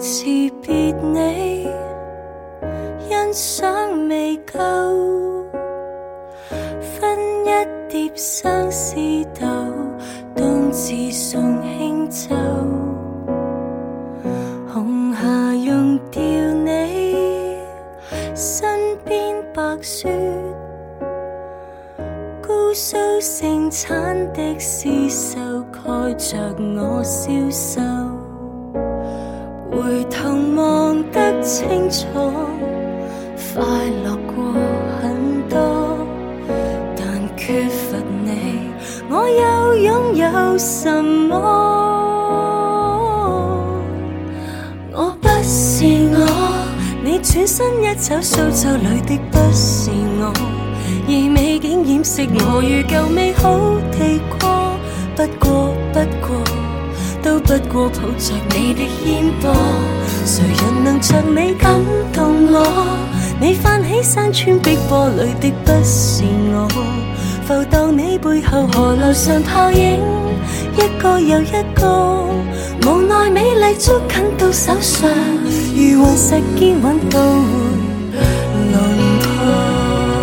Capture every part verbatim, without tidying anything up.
辭別你，欣賞未夠，分一碟相思豆，冬至送輕酒，紅霞溶掉你身邊白雪，姑蘇盛產的絲繡蓋着我消瘦，回頭望得清楚，快樂過很多，但缺乏你，我又擁有什麼？我不是我，你轉身一走，蘇州裡的不是我，而美景掩飾我如舊美好地過，不過不過都不過抱着你的肩膊，誰人能像你感動我？你泛起山川碧波裡的不是我，浮蕩你背後河流上泡影，一個又一個，無奈美麗捉緊到手上，如雲石堅穩到回輪廓。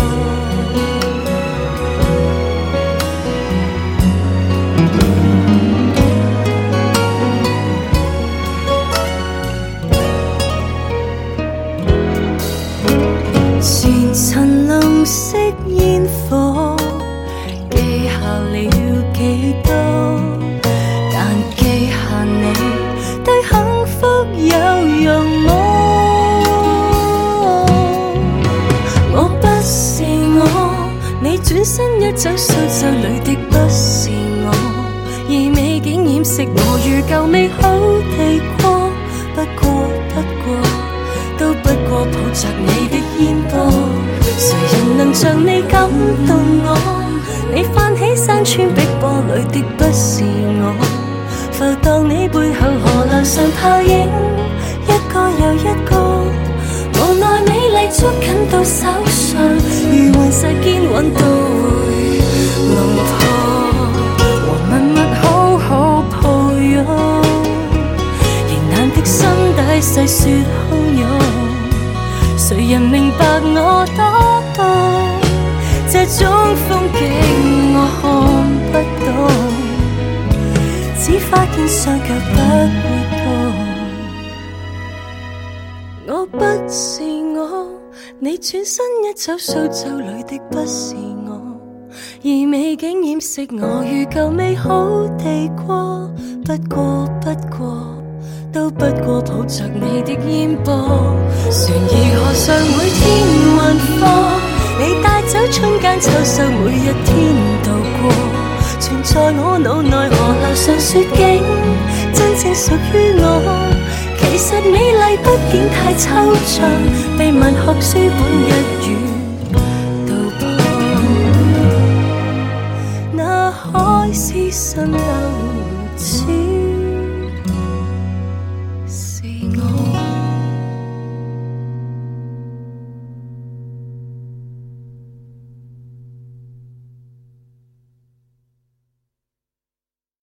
前塵籠飾煙火，記下了幾多，但記下你對幸福有用麼？我不是我，你轉身一走，蘇州裡的不是我，而美景掩飾我如舊美好地過，不過不過都不過抱着你的肩膊，誰人能像你感動我？你泛起山川碧波裡的不是我，浮蕩你背後河流上泡影，一個又一個，無奈美麗捉緊到手上，如雲石堅穩到回龍坡，和默默好好抱擁，仍難的心底細說洶湧，誰人明白我多懂？這種風景我看不懂，只發現雙腳不會動。我不是我，你轉身一走，蘇州裡的不是我，而美景掩飾我如舊美好地過，不過不過都不過抱着你的肩膊，船兒河上每天運貨，你帶走春間秋收，每一天度過，存在我腦內河流上雪景，真正屬於我。其實美麗畢竟太抽象，被文學書本一語道破，那海市蜃樓似